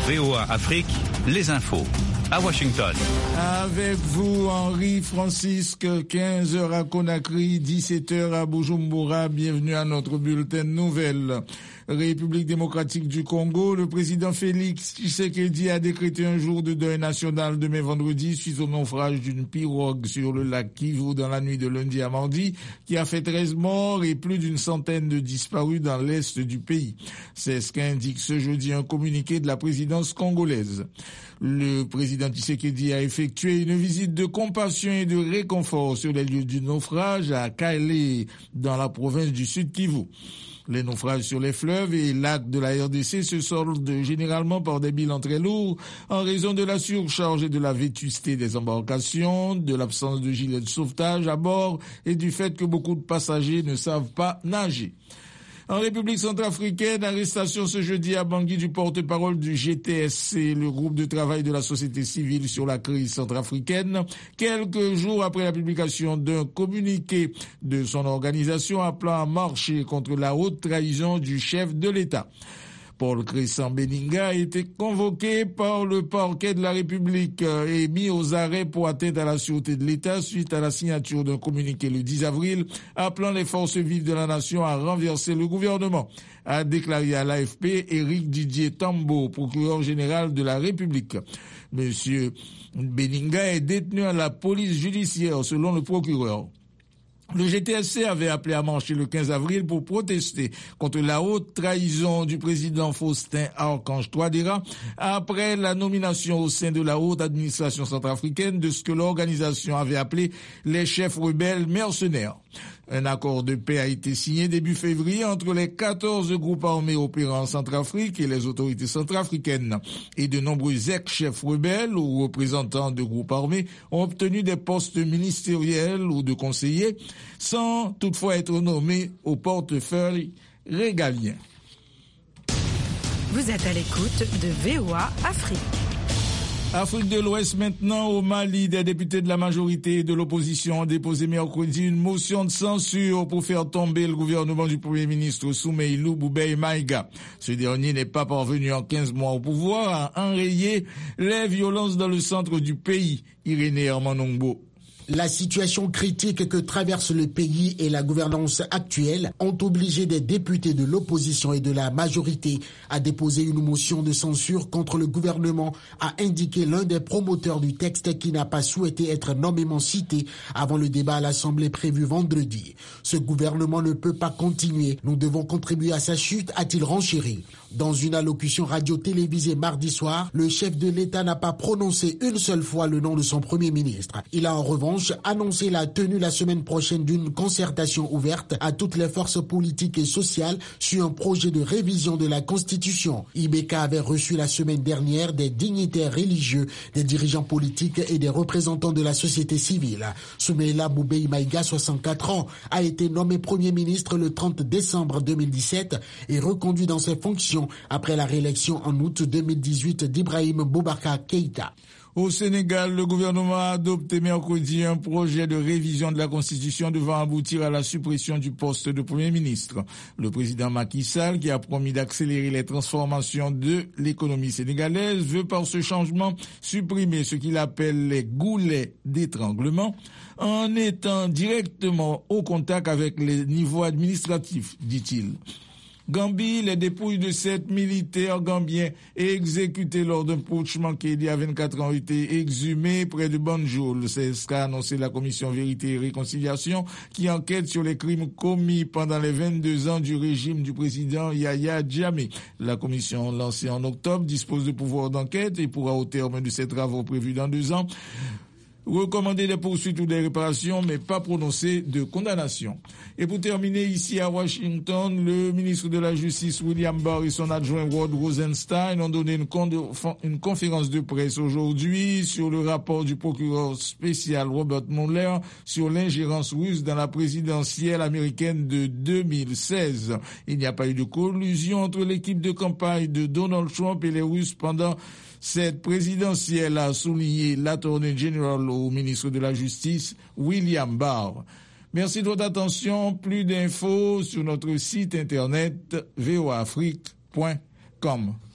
VOA Afrique, les infos. À Washington. Avec vous, Henri Francisque, 15h à Conakry, 17h à Bujumbura. Bienvenue à notre bulletin de nouvelles. République démocratique du Congo, le président Félix Tshisekedi a décrété un jour de deuil national demain vendredi suite au naufrage d'une pirogue sur le lac Kivu dans la nuit de lundi à mardi, qui a fait 13 morts et plus d'une centaine de disparus dans l'est du pays. C'est ce qu'indique ce jeudi un communiqué de la présidence congolaise. Le président Tshisekedi a effectué une visite de compassion et de réconfort sur les lieux du naufrage à Kaélé, dans la province du Sud Kivu. Les naufrages sur les fleuves et lacs de la RDC se soldent généralement par des bilans très lourds en raison de la surcharge et de la vétusté des embarcations, de l'absence de gilets de sauvetage à bord et du fait que beaucoup de passagers ne savent pas nager. En République centrafricaine, arrestation ce jeudi à Bangui du porte-parole du GTSC, le groupe de travail de la société civile sur la crise centrafricaine, quelques jours après la publication d'un communiqué de son organisation appelant à marcher contre la haute trahison du chef de l'État. Paul Crescent Beninga a été convoqué par le parquet de la République et mis aux arrêts pour atteinte à la sûreté de l'État suite à la signature d'un communiqué le 10 avril appelant les forces vives de la nation à renverser le gouvernement, a déclaré à l'AFP Éric Didier Tambo, procureur général de la République. Monsieur Beninga est détenu à la police judiciaire selon le procureur. Le GTSC avait appelé à marcher le 15 avril pour protester contre la haute trahison du président Faustin Archange Touadéra après la nomination au sein de la haute administration centrafricaine de ce que l'organisation avait appelé les chefs rebelles mercenaires. Un accord de paix a été signé début février entre les 14 groupes armés opérant en Centrafrique et les autorités centrafricaines. Et de nombreux ex-chefs rebelles ou représentants de groupes armés ont obtenu des postes ministériels ou de conseillers sans toutefois être nommés au portefeuille régalien. Vous êtes à l'écoute de VOA Afrique. Afrique de l'Ouest maintenant, au Mali, des députés de la majorité et de l'opposition ont déposé mercredi une motion de censure pour faire tomber le gouvernement du Premier ministre Soumeïlou Boubèye Maïga. Ce dernier n'est pas parvenu en 15 mois au pouvoir à enrayer les violences dans le centre du pays. Irénée Hermanongbo. La situation critique que traverse le pays et la gouvernance actuelle ont obligé des députés de l'opposition et de la majorité à déposer une motion de censure contre le gouvernement, a indiqué l'un des promoteurs du texte qui n'a pas souhaité être nommément cité avant le débat à l'Assemblée prévu vendredi. Ce gouvernement ne peut pas continuer. Nous devons contribuer à sa chute, a-t-il renchéri. Dans une allocution radio-télévisée mardi soir, le chef de l'État n'a pas prononcé une seule fois le nom de son Premier ministre. Il a en revanche annoncé la tenue la semaine prochaine d'une concertation ouverte à toutes les forces politiques et sociales sur un projet de révision de la Constitution. Ibeka avait reçu la semaine dernière des dignitaires religieux, des dirigeants politiques et des représentants de la société civile. Soumeïla Boubèye Maïga, 64 ans, a été nommé Premier ministre le 30 décembre 2017 et reconduit dans ses fonctions après la réélection en août 2018 d'Ibrahim Boubacar Keïta. Au Sénégal, le gouvernement a adopté mercredi un projet de révision de la Constitution devant aboutir à la suppression du poste de Premier ministre. Le président Macky Sall, qui a promis d'accélérer les transformations de l'économie sénégalaise, veut par ce changement supprimer ce qu'il appelle les goulets d'étranglement en étant directement au contact avec les niveaux administratifs, dit-il. Gambie, les dépouilles de 7 militaires gambiens exécutés lors d'un putsch manqué il y a 24 ans ont été exhumées près de Banjul. C'est ce qu'a annoncé la commission Vérité et Réconciliation qui enquête sur les crimes commis pendant les 22 ans du régime du président Yahya Jammeh. La commission lancée en octobre dispose de pouvoirs d'enquête et pourra au terme de ses travaux prévus dans 2 ans recommander des poursuites ou des réparations, mais pas prononcer de condamnation. Et pour terminer, ici à Washington, le ministre de la Justice William Barr et son adjoint Rod Rosenstein ont donné une conférence de presse aujourd'hui sur le rapport du procureur spécial Robert Mueller sur l'ingérence russe dans la présidentielle américaine de 2016. Il n'y a pas eu de collusion entre l'équipe de campagne de Donald Trump et les Russes pendant cette présidentielle, a souligné l'Attorney General au ministre de la Justice, William Barr. Merci de votre attention. Plus d'infos sur notre site internet voaafrique.com.